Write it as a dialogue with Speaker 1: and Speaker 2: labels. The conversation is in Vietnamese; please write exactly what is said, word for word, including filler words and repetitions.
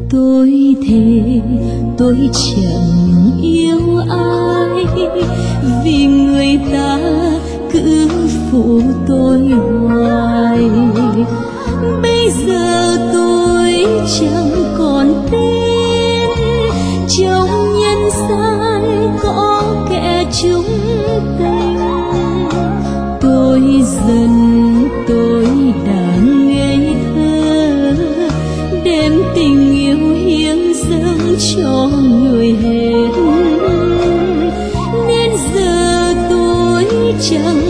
Speaker 1: Tôi thề tôi chẳng yêu ai, vì người ta cứ phụ tôi hoài. Bây giờ tôi chẳng còn tên, trong nhân gian có kẻ chung tình. Tôi dần tôi đã ngây thơ, đem tình yêu hiến dâng cho người hết, nên giờ tôi chẳng